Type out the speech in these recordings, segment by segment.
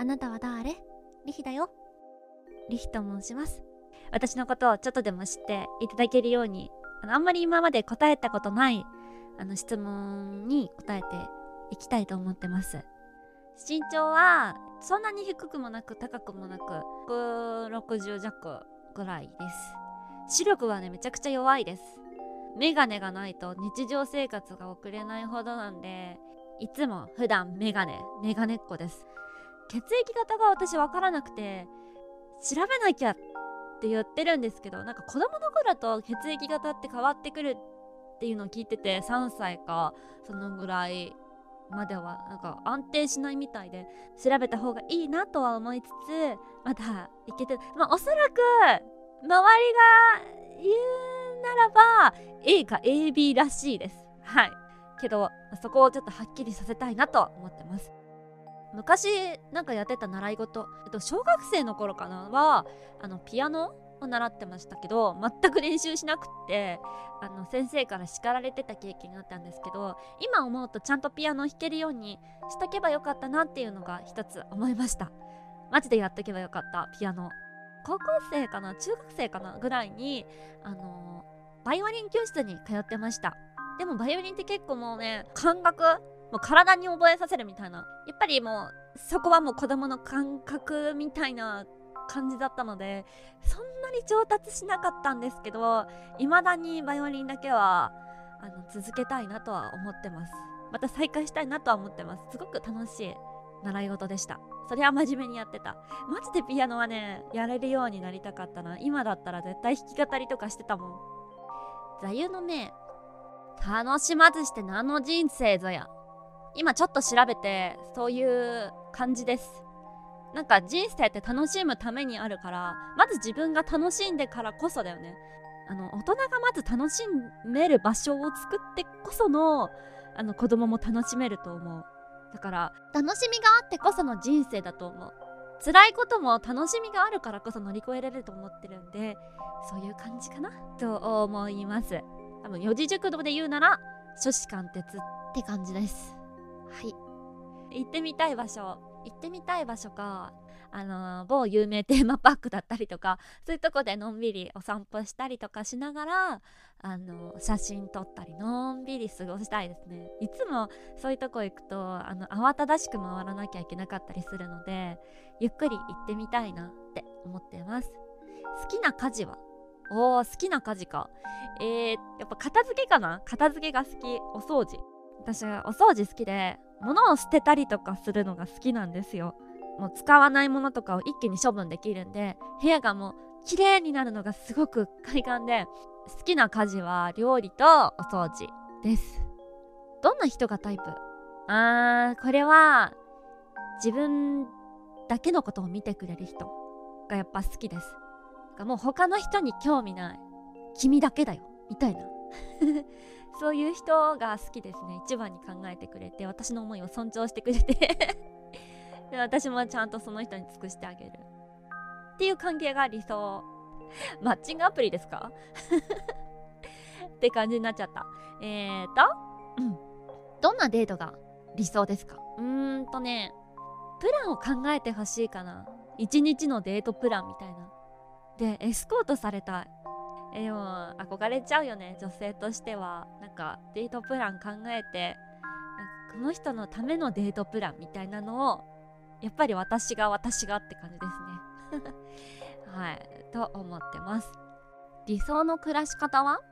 あなたは誰？リヒだよ。リヒと申します。私のことをちょっとでも知っていただけるように、あんまり今まで答えたことない質問に答えていきたいと思ってます。身長はそんなに低くもなく高くもなく160弱ぐらいです。視力はねめちゃくちゃ弱いです。メガネがないと日常生活が送れないほどなんで、いつも普段メガネっ子です。血液型が私わからなくて調べなきゃって言ってるんですけど、なんか子供の頃と血液型って変わってくるっていうのを聞いてて、3歳かそのぐらいまではなんか安定しないみたいで、調べた方がいいなとは思いつつまだいけて、おそらく周りが言うならば A か AB らしいです。はい。けどそこをちょっとはっきりさせたいなと思ってます。昔なんかやってた習い事、小学生の頃かなはピアノを習ってましたけど、全く練習しなくって先生から叱られてた経験があったんですけど、今思うとちゃんとピアノ弾けるようにしとけばよかったなっていうのが一つ思いました。マジでやっとけばよかった。ピアノ高校生かな中学生かなぐらいにバイオリン教室に通ってました。でもバイオリンって結構もうね、感覚もう体に覚えさせるみたいな、やっぱりもうそこはもう子供の感覚みたいな感じだったので、そんなに上達しなかったんですけど、未だにバイオリンだけは続けたいなとは思ってます。また再開したいなとは思ってます。すごく楽しい習い事でした。それは真面目にやってた。マジでピアノはねやれるようになりたかったな。今だったら絶対弾き語りとかしてたもん。座右の銘、楽しまずして何の人生ぞや。今ちょっと調べてそういう感じです。なんか人生って楽しむためにあるから、まず自分が楽しんでからこそだよね。大人がまず楽しめる場所を作ってこその子供も楽しめると思う。だから楽しみがあってこその人生だと思う。辛いことも楽しみがあるからこそ乗り越えられると思ってるんで、そういう感じかなと思います。多分四字熟語で言うなら初志貫徹って感じです。はい。行ってみたい場所か、某有名テーマパークだったりとか、そういうとこでのんびりお散歩したりとかしながら写真撮ったりのんびり過ごしたいですね。いつもそういうとこ行くと慌ただしく回らなきゃいけなかったりするので、ゆっくり行ってみたいなって思ってます。好きな家事は好きな家事か。やっぱ片付けかな。片付けが好き。お掃除。私はお掃除好きで、物を捨てたりとかするのが好きなんですよ。もう使わないものとかを一気に処分できるんで、部屋がもう綺麗になるのがすごく快感で、好きな家事は料理とお掃除です。どんな人がタイプ？これは自分だけのことを見てくれる人がやっぱ好きです。もう他の人に興味ない、君だけだよみたいなそういう人が好きですね。一番に考えてくれて、私の思いを尊重してくれてで私もちゃんとその人に尽くしてあげるっていう関係が理想。マッチングアプリですかって感じになっちゃった。どんなデートが理想ですか？プランを考えてほしいかな。一日のデートプランみたいなで、エスコートされたい。でも憧れちゃうよね、女性としては。なんかデートプラン考えて、この人のためのデートプランみたいなのをやっぱり私がって感じですねはいと思ってます。理想の暮らし方は？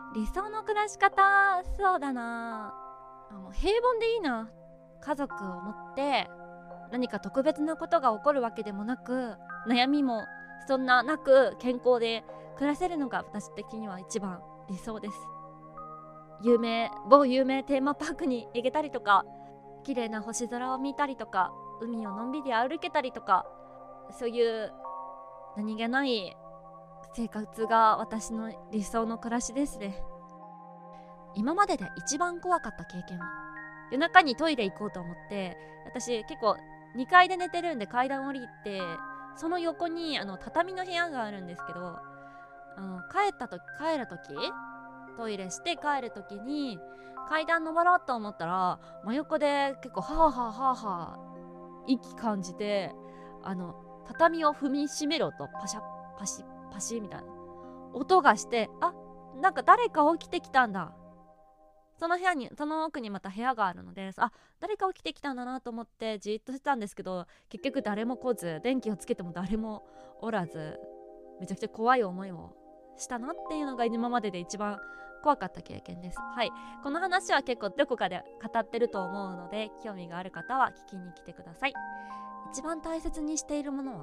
そうだな、もう平凡でいいな。家族を持って何か特別なことが起こるわけでもなく、悩みもそんななく健康で暮らせるのが私的には一番理想です。某有名テーマパークに行けたりとか、綺麗な星空を見たりとか、海をのんびり歩けたりとか、そういう何気ない生活が私の理想の暮らしですね。今までで一番怖かった経験は？夜中にトイレ行こうと思って、私結構2階で寝てるんで階段降りて、その横に畳の部屋があるんですけど、帰る時トイレして帰る時に階段登ろうと思ったら、真横で結構はあはあはあはあ息感じて、 畳を踏みしめろとパシャパシパシみたいな音がして、なんか誰か起きてきたんだ。その奥にまた部屋があるので、誰か起きてきたんだなと思ってじーっとしてたんですけど、結局誰も来ず、電気をつけても誰もおらず、めちゃくちゃ怖い思いをしたなっていうのが今までで一番怖かった経験です。はい、この話は結構どこかで語ってると思うので、興味がある方は聞きに来てください。一番大切にしているもの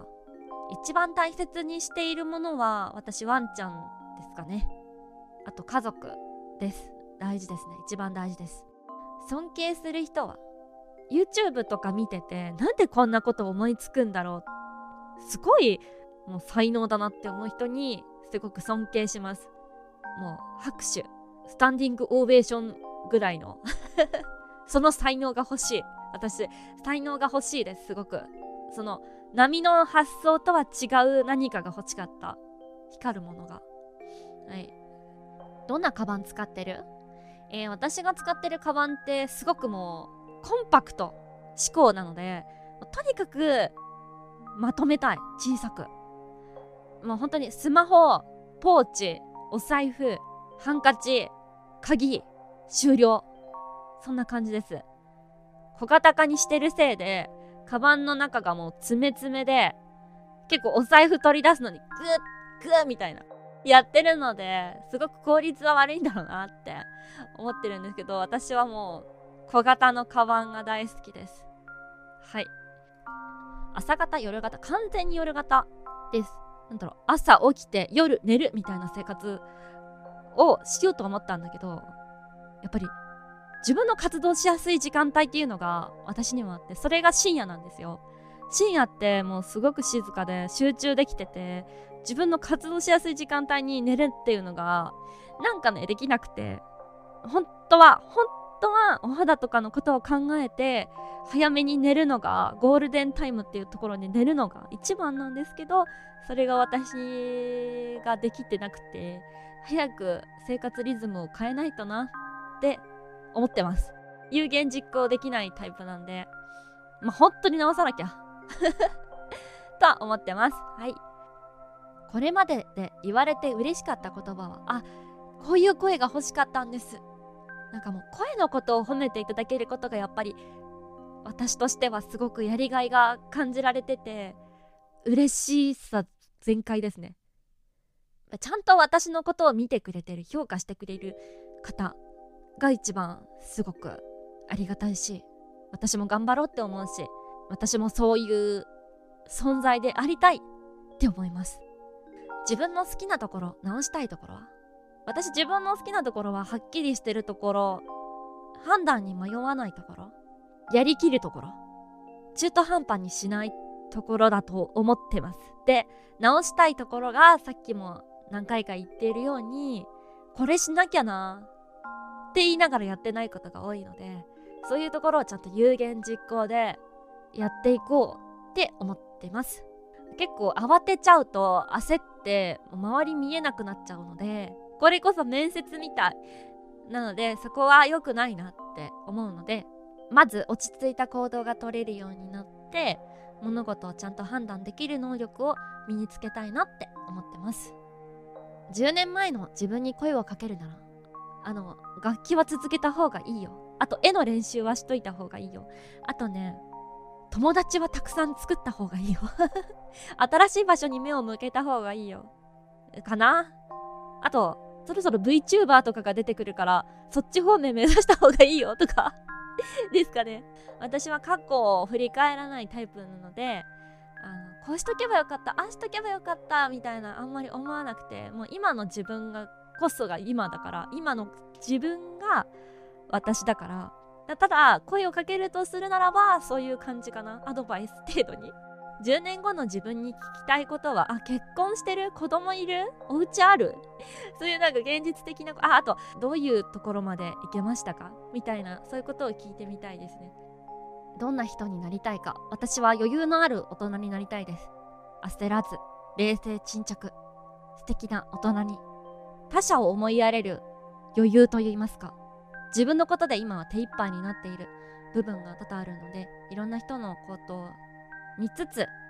は私ワンちゃんですかね。あと家族です。大事ですね。一番大事です。尊敬する人は YouTube とか見てて、なんでこんなこと思いつくんだろう、すごいもう才能だなって思う人にすごく尊敬します。もう拍手、スタンディングオベーションぐらいのその才能が欲しい。私才能が欲しいです。すごくその波の発想とは違う何かが欲しかった。光るものが。はい。どんなカバン使ってる？私が使ってるカバンってすごくもうコンパクト思考なので、とにかくまとめたい。小さく、もう本当にスマホ、ポーチ、お財布、ハンカチ、鍵、終了。そんな感じです。小型化にしてるせいでカバンの中がもう詰め詰めで、結構お財布取り出すのにグッグッみたいなやってるので、すごく効率は悪いんだろうなって思ってるんですけど、私はもう小型のカバンが大好きです。はい。朝型、夜型、完全に夜型です。朝起きて夜寝るみたいな生活をしようと思ったんだけど、やっぱり自分の活動しやすい時間帯っていうのが私にはあって、それが深夜なんですよ。深夜ってもうすごく静かで集中できてて、自分の活動しやすい時間帯に寝るっていうのがなんかねできなくて、本当はお肌とかのことを考えて早めに寝るのが、ゴールデンタイムっていうところに寝るのが一番なんですけど、それが私ができてなくて、早く生活リズムを変えないとなって思ってます。有言実行できないタイプなんで、本当に直さなきゃと思ってます。はい。これまでで言われて嬉しかった言葉は、こういう声が欲しかったんです。なんかもう声のことを褒めていただけることがやっぱり私としてはすごくやりがいが感じられてて、嬉しさ全開ですね。ちゃんと私のことを見てくれてる、評価してくれる方が一番すごくありがたいし、私も頑張ろうって思うし、私もそういう存在でありたいって思います。自分の好きなところ、直したいところは、私自分の好きなところははっきりしてるところ、判断に迷わないところ、やりきるところ、中途半端にしないところだと思ってます。で、直したいところがさっきも何回か言っているように、これしなきゃなって言いながらやってないことが多いので、そういうところをちゃんと有言実行でやっていこうって思ってます。結構慌てちゃうと焦って周り見えなくなっちゃうので、これこそ面接みたいなので、そこは良くないなって思うので、まず落ち着いた行動が取れるようになって、物事をちゃんと判断できる能力を身につけたいなって思ってます。10年前の自分に声をかけるなら、楽器は続けた方がいいよ。あと絵の練習はしといた方がいいよ。あとね、友達はたくさん作った方がいいよ新しい場所に目を向けた方がいいよかな。あとそろそろ VTuber とかが出てくるから、そっち方面目指した方がいいよとかですかね。私は過去を振り返らないタイプなので、こうしとけばよかった、ああしとけばよかったみたいなあんまり思わなくて、もう今の自分がこそが今だから、今の自分が私だから、ただ声をかけるとするならばそういう感じかな。アドバイス程度に。10年後の自分に聞きたいことは、結婚してる？子供いる？お家ある？そういうなんか現実的な、あとどういうところまで行けましたかみたいな、そういうことを聞いてみたいですね。どんな人になりたいか。私は余裕のある大人になりたいです。焦らず、冷静沈着、素敵な大人に。他者を思いやれる余裕といいますか、自分のことで今は手一杯になっている部分が多々あるので、いろんな人のことを見つつ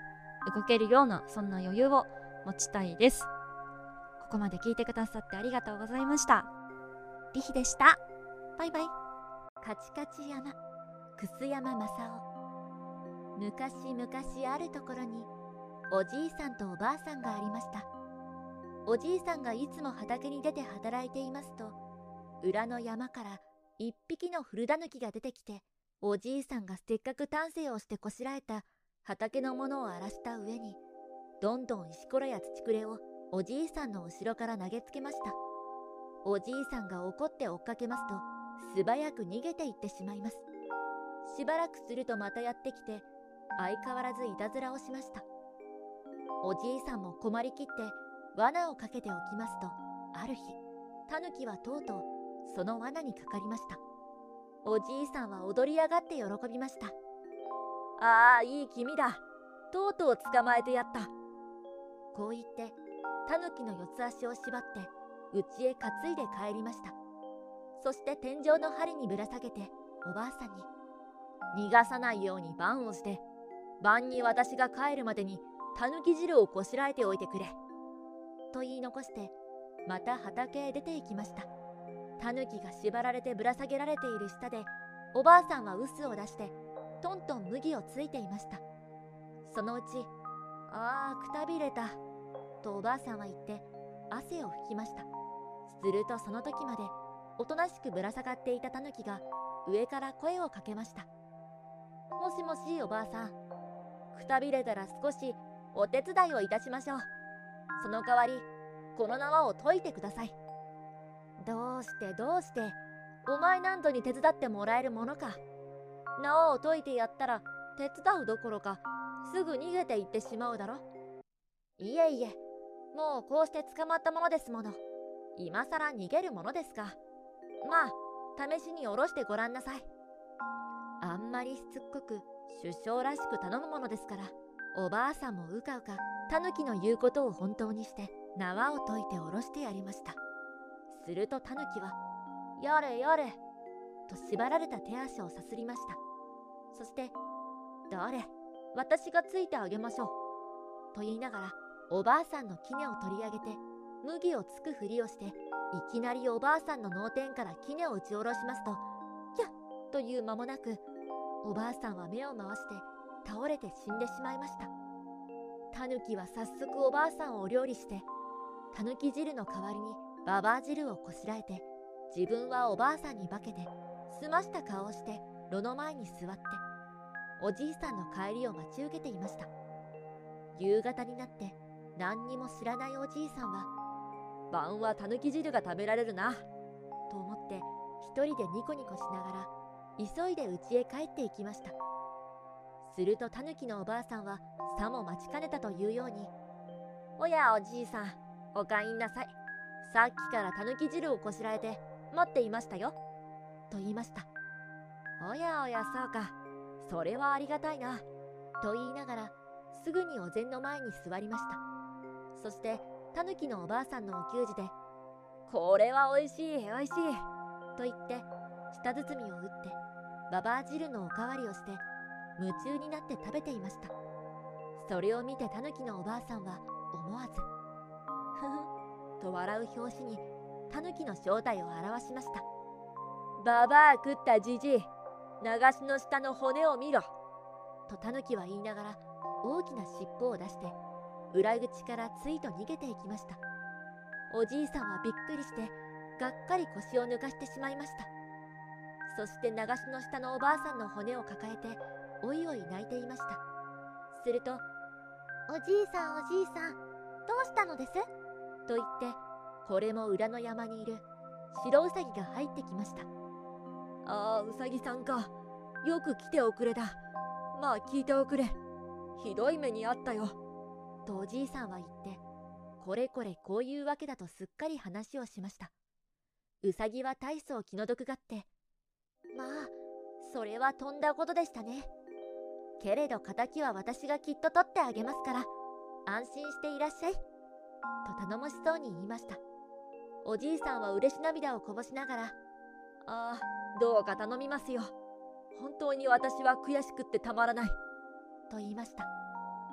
動けるような、そんな余裕を持ちたいです。ここまで聞いてくださってありがとうございました。リヒでした。バイバイ。 カチカチ山、楠山正雄。昔々あるところにおじいさんとおばあさんがありました。おじいさんがいつも畑に出て働いていますと、裏の山から一匹の古タヌキが出てきて、おじいさんがせっかく丹精をしてこしらえた畑のものを荒らした上に、どんどん石ころや土くれをおじいさんの後ろから投げつけました。おじいさんが怒って追っかけますと、素早く逃げていってしまいます。しばらくするとまたやってきて、相変わらずいたずらをしました。おじいさんも困りきって罠をかけておきますと、ある日タヌキはとうとうその罠にかかりました。おじいさんは踊り上がって喜びました。ああ、いい気味だ。とうとう捕まえてやった。こう言ってタヌキの四つ足を縛って家へ担いで帰りました。そして天井の針にぶら下げておばあさんに、逃がさないように番をして、晩に私が帰るまでにタヌキ汁をこしらえておいてくれと言い残して、また畑へ出て行きました。タヌキが縛られてぶら下げられている下で、おばあさんは臼を出してトントン麦をついていました。そのうち、ああくたびれたとおばあさんは言って汗を拭きました。するとその時までおとなしくぶら下がっていたタヌキが上から声をかけました。もしもしおばあさん、くたびれたら少しお手伝いをいたしましょう。その代わりこの縄を解いてください。どうしてお前なんぞに手伝ってもらえるものか。縄を解いてやったら手伝うどころかすぐ逃げていってしまうだろ。いえいえ、もうこうして捕まったものですもの。今さら逃げるものですか。まあ試しに下ろしてごらんなさい。あんまりしつっこく首相らしく頼むものですから、おばあさんもうかうかタヌキの言うことを本当にして縄を解いて下ろしてやりました。するとタヌキはやれやれと縛られた手足をさすりました。そしてどれ、私がついてあげましょうと言いながらおばあさんの杵を取り上げて麦をつくふりをして、いきなりおばあさんの脳天から杵を打ち下ろしますと、キャッという間もなくおばあさんは目を回して倒れて死んでしまいました。タヌキは早速おばあさんをお料理して、タヌキ汁の代わりにババア汁をこしらえて、自分はおばあさんに化けて澄ました顔をして炉の前に座っておじいさんの帰りを待ち受けていました。夕方になって何にも知らないおじいさんは、晩はタヌキ汁が食べられるなと思って一人でニコニコしながら急いで家へ帰っていきました。するとタヌキのおばあさんはさも待ちかねたというように、おやおじいさん、お帰りなさい。さっきからタヌキ汁をこしらえて待っていましたよと言いました。おやおや、そうか、それはありがたいなと言いながらすぐにお膳の前に座りました。そしてタヌキのおばあさんのお給仕で、これはおいしいおいしいと言って舌包みを打ってババア汁のおかわりをして夢中になって食べていました。それを見てタヌキのおばあさんは思わずふふと笑う拍子にタヌキの正体を表しました。ババア食ったじじい、流しの下の骨を見ろとタヌキは言いながら大きな尻尾を出して裏口からついと逃げていきました。おじいさんはびっくりしてがっかり腰を抜かしてしまいました。そして流しの下のおばあさんの骨を抱えておいおい泣いていました。すると、おじいさんおじいさん、どうしたのですと言って、これも裏の山にいる白ウサギが入ってきました。ああ、ウサギさんか、よく来ておくれだ。まあ聞いておくれ、ひどい目にあったよとおじいさんは言って、これこれこういうわけだとすっかり話をしました。ウサギは大層気の毒がって、まあそれはとんだことでしたね。けれど仇は私がきっと取ってあげますから安心していらっしゃいと頼もしそうに言いました。おじいさんは嬉し涙をこぼしながら、ああ、どうか頼みますよ。本当に私は悔しくってたまらないと言いました。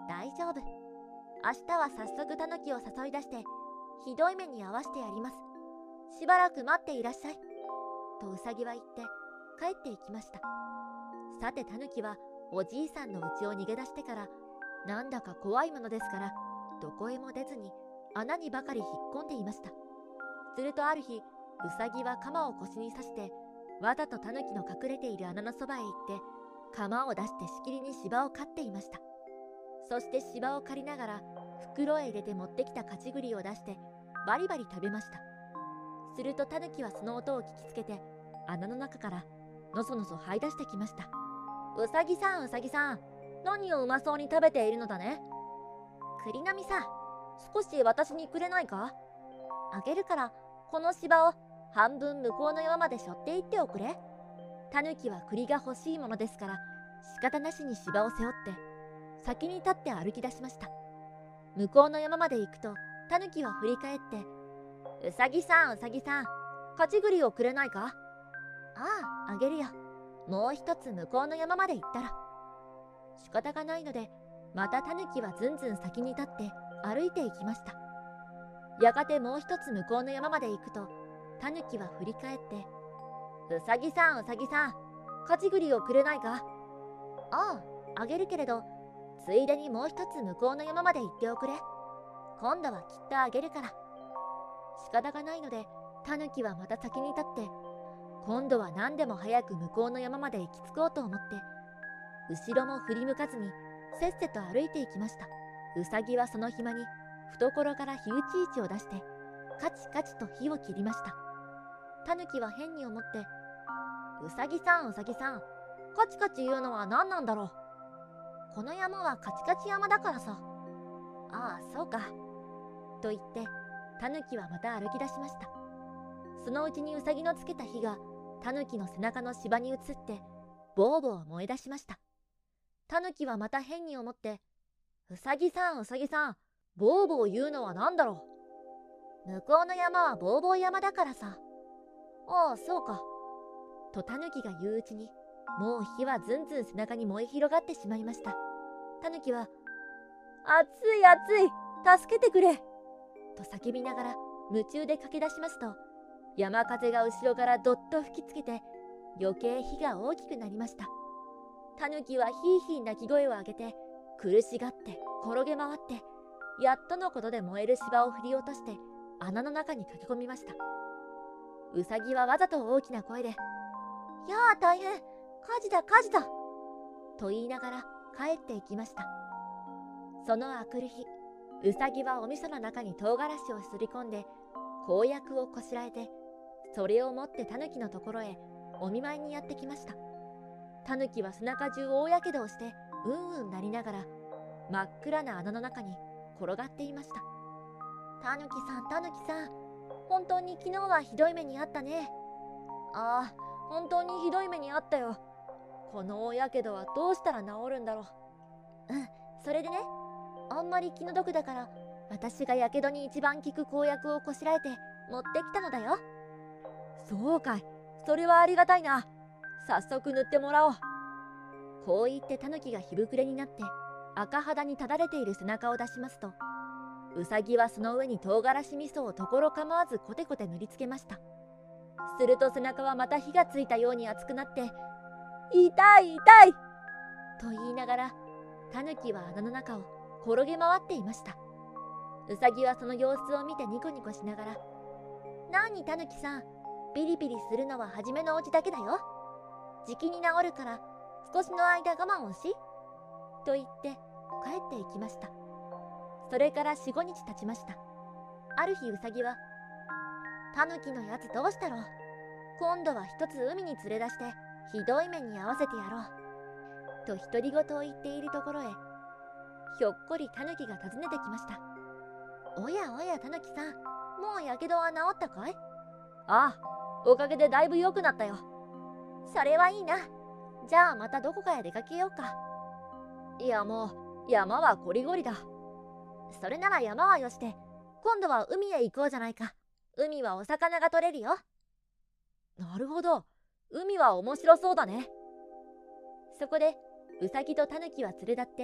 大丈夫。明日は早速タヌキを誘い出してひどい目に遭わしてやります。しばらく待っていらっしゃい。とウサギは言って帰っていきました。さてタヌキはおじいさんの家を逃げ出してからなんだか怖いものですからどこへも出ずに穴にばかり引っ込んでいました。するとある日、ウサギは鎌を腰に刺してわざとタヌキの隠れている穴のそばへ行って鎌を出してしきりに芝を刈っていました。そして芝を刈りながら袋へ入れて持ってきた勝ち栗を出してバリバリ食べました。するとタヌキはその音を聞きつけて穴の中からのそのそ這い出してきました。うさぎさん、うさぎさん、何をうまそうに食べているのだね。栗の実さ、少し私にくれないか。あげるから、この芝を半分向こうの山まで背負っていっておくれ。タヌキは栗が欲しいものですから仕方なしに芝を背負って先に立って歩き出しました。向こうの山まで行くとタヌキは振り返って、うさぎさん、うさぎさん、勝ち栗をくれないか。ああ、あげるよ。もう一つ向こうの山まで行ったら。仕方がないのでまたタヌキはずんずん先に立って歩いていきました。やがてもう一つ向こうの山まで行くとタヌキは振り返って、うさぎさん、うさぎさん、勝ち栗をくれないか。ああ、あげるけれどついでにもう一つ向こうの山まで行っておくれ。今度はきっとあげるから。仕方がないのでタヌキはまた先に立って今度は何でも早く向こうの山まで行き着こうと思って後ろも振り向かずにせっせと歩いていきました。うさぎはその暇に懐から火打ち市を出してカチカチと火を切りました。タヌキは変に思って、うさぎさん、うさぎさん、カチカチ言うのは何なんだろう。この山はカチカチ山だからさ。ああ、そうか。と言ってタヌキはまた歩き出しました。そのうちにウサギのつけた火がタヌキの背中の芝に移ってボーボー燃え出しました。タヌキはまた変に思って、うさぎさん、うさぎさん、ボーボー言うのは何だろう。向こうの山はボーボー山だからさ。ああ、そうか。とタヌキが言ううちにもう火はずんずん背中に燃え広がってしまいました。タヌキは、熱い熱い、助けてくれと叫びながら夢中で駆け出しますと、山風が後ろからどっと吹きつけて余計火が大きくなりました。タヌキはヒーヒー鳴き声を上げて苦しがって転げ回ってやっとのことで燃える芝を振り落として穴の中に駆け込みました。ウサギはわざと大きな声で、やあ大変、火事だ火事だと言いながら帰っていきました。そのあくる日、ウサギはお味噌の中に唐辛子をすり込んで公約をこしらえて、それを持ってタヌキのところへお見舞いにやってきました。タヌキは背中中大やけどをしてうんうんなりながら真っ暗な穴の中に転がっていました。タヌキさん、タヌキさん、本当に昨日はひどい目にあったね。ああ、本当にひどい目にあったよ。この大やけどはどうしたら治るんだろう。それでね、あんまり気の毒だから私がやけどに一番効く公約をこしらえて持ってきたのだよ。そうかい、それはありがたいな。早速塗ってもらおう。こう言ってタヌキが火膨れになって赤肌にただれている背中を出しますと、ウサギはその上に唐辛子味噌をところ構わずコテコテ塗りつけました。すると背中はまた火がついたように熱くなって、痛い痛いと言いながらタヌキは穴の中を転げ回っていました。ウサギはその様子を見てニコニコしながら、なにタヌキさん、ピリピリするのは初めのうちだけだよ。じきに治るから少しの間我慢をしと言って帰っていきました。それから4、5日経ちました。ある日ウサギは、タヌキのやつどうしたろう。今度は一つ海に連れ出してひどい目に遭わせてやろうと独り言を言っているところへ、ひょっこりタヌキが訪ねてきました。おやおやタヌキさん、もうやけどは治ったかい。ああ、おかげでだいぶ良くなったよ。それはいいな。じゃあまたどこかへ出かけようか。いやもう山はこりごりだ。それなら山はよして、今度は海へ行こうじゃないか。海はお魚が取れるよ。なるほど、海は面白そうだね。そこでウサギとタヌキは連れ立って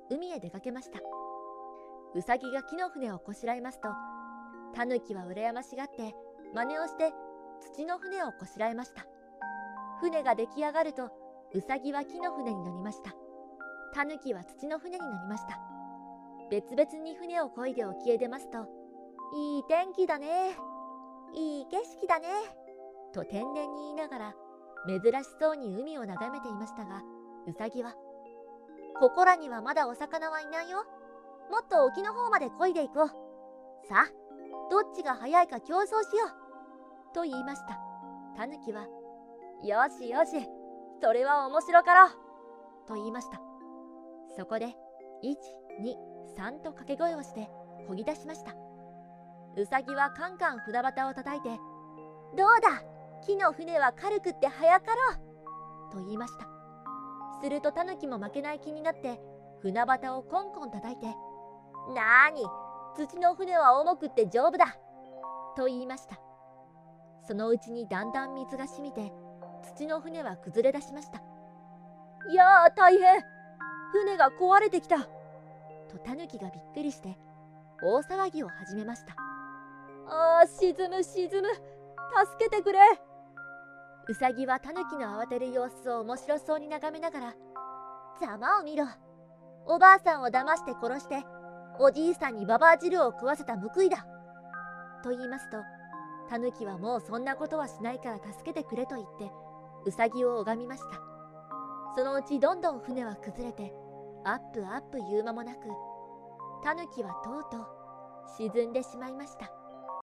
海へ出かけました。ウサギが木の船をこしらえますと、タヌキは羨ましがって真似をして土の船をこしらえました。船が出来上がると、ウサギは木の船に乗りました。タヌキは土の船に乗りました。別々に船を漕いで沖へ出ますと、いい天気だね、いい景色だね、と天然に言いながら珍しそうに海を眺めていましたが、ウサギは、ここらにはまだお魚はいないよ。もっと沖の方まで漕いでいこう。さあ、どっちが早いか競争しよう。と言いました。タヌキは、よしよし、それは面白かろう。と言いました。そこで、1、2、3と掛け声をして漕ぎ出しました。ウサギはカンカン船旗を叩いて、どうだ、木の船は軽くって早かろう。と言いました。するとタヌキも負けない気になって船旗をコンコン叩いて、なーに、土の船は重くって丈夫だ。と言いました。そのうちにだんだん水がしみて土の船は崩れ出しました。いやー大変、船が壊れてきた。とタヌキがびっくりして大騒ぎを始めました。あー、沈む沈む、助けてくれ。ウサギはタヌキの慌てる様子を面白そうに眺めながら、ざまを見ろ、おばあさんを騙して殺しておじいさんにババア汁を食わせた報いだ。と言いますと、タヌキはもうそんなことはしないから助けてくれと言ってウサギを拝みました。そのうちどんどん船は崩れてアップアップ言う間もなく、タヌキはとうとう沈んでしまいました。